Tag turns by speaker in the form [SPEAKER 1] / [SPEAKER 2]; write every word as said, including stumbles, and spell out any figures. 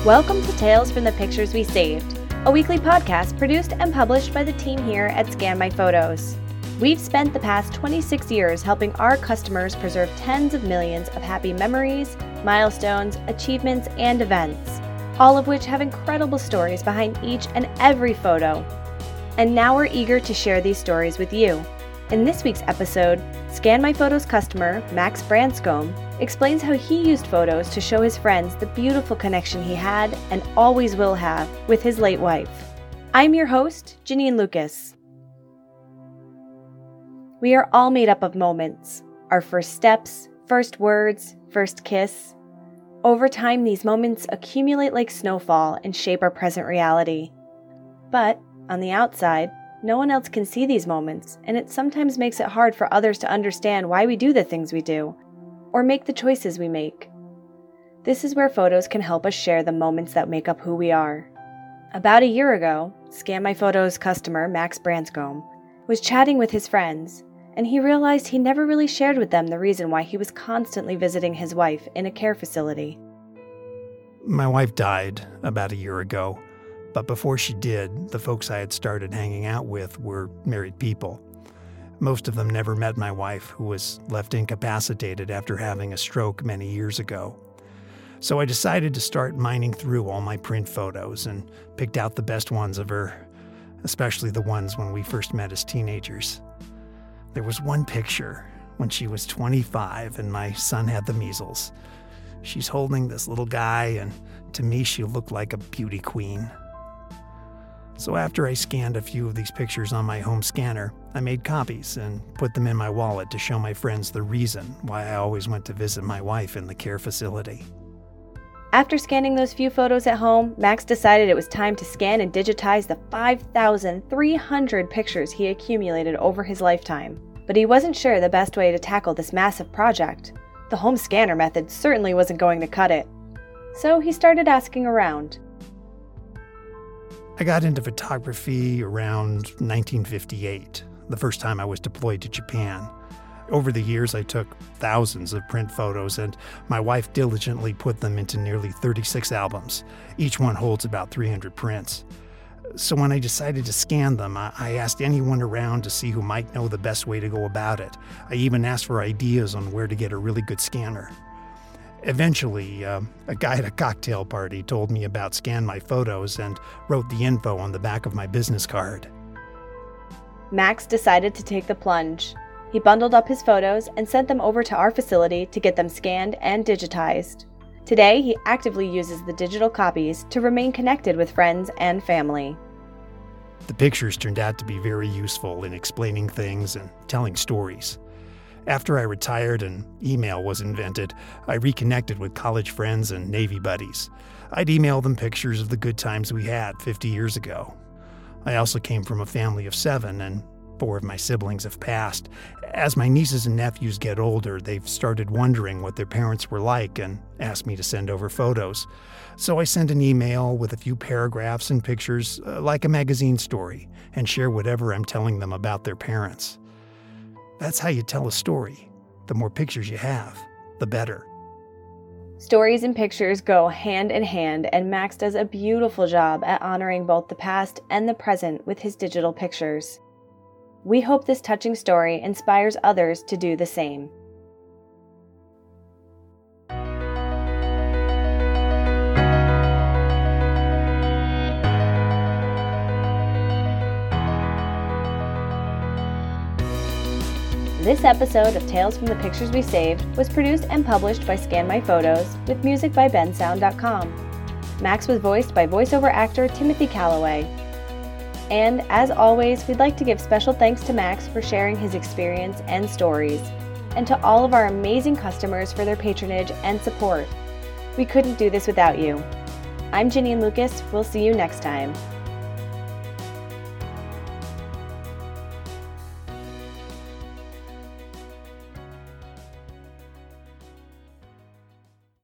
[SPEAKER 1] Welcome to Tales from the Pictures We Saved, a weekly podcast produced and published by the team here at Scan My Photos. We've spent the past twenty-six years helping our customers preserve tens of millions of happy memories, milestones, achievements, and events, all of which have incredible stories behind each and every photo. And now we're eager to share these stories with you. In this week's episode, Scan My Photos customer Max Branscombe explains how he used photos to show his friends the beautiful connection he had and always will have with his late wife. I'm your host, Janine Lucas. We are all made up of moments, our first steps, first words, first kiss. Over time, these moments accumulate like snowfall and shape our present reality. But, on the outside, no one else can see these moments, and it sometimes makes it hard for others to understand why we do the things we do, or make the choices we make. This is where photos can help us share the moments that make up who we are. About a year ago, Scan My Photos customer Max Branscombe was chatting with his friends, and he realized he never really shared with them the reason why he was constantly visiting his wife in a care facility.
[SPEAKER 2] My wife died about a year ago. But before she did, the folks I had started hanging out with were married people. Most of them never met my wife, who was left incapacitated after having a stroke many years ago. So I decided to start mining through all my print photos and picked out the best ones of her, especially the ones when we first met as teenagers. There was one picture when she was twenty-five and my son had the measles. She's holding this little guy, and to me she looked like a beauty queen. So after I scanned a few of these pictures on my home scanner, I made copies and put them in my wallet to show my friends the reason why I always went to visit my wife in the care facility.
[SPEAKER 1] After scanning those few photos at home, Max decided it was time to scan and digitize the five thousand three hundred pictures he accumulated over his lifetime. But he wasn't sure the best way to tackle this massive project. The home scanner method certainly wasn't going to cut it. So he started asking around.
[SPEAKER 2] I got into photography around nineteen fifty-eight, the first time I was deployed to Japan. Over the years, I took thousands of print photos, and my wife diligently put them into nearly thirty-six albums. Each one holds about three hundred prints. So when I decided to scan them, I asked anyone around to see who might know the best way to go about it. I even asked for ideas on where to get a really good scanner. Eventually, uh, a guy at a cocktail party told me about Scan My Photos and wrote the info on the back of my business card.
[SPEAKER 1] Max decided to take the plunge. He bundled up his photos and sent them over to our facility to get them scanned and digitized. Today, he actively uses the digital copies to remain connected with friends and family.
[SPEAKER 2] The pictures turned out to be very useful in explaining things and telling stories. After I retired and email was invented, I reconnected with college friends and Navy buddies. I'd email them pictures of the good times we had fifty years ago. I also came from a family of seven, and four of my siblings have passed. As my nieces and nephews get older, they've started wondering what their parents were like and asked me to send over photos. So I send an email with a few paragraphs and pictures, uh, like a magazine story, and share whatever I'm telling them about their parents. That's how you tell a story. The more pictures you have, the better.
[SPEAKER 1] Stories and pictures go hand in hand, and Max does a beautiful job at honoring both the past and the present with his digital pictures. We hope this touching story inspires others to do the same. This episode of Tales from the Pictures We Saved was produced and published by Scan My Photos with music by ben sound dot com. Max was voiced by voiceover actor Timothy Calloway. And as always, we'd like to give special thanks to Max for sharing his experience and stories, and to all of our amazing customers for their patronage and support. We couldn't do this without you. I'm Janine Lucas. We'll see you next time.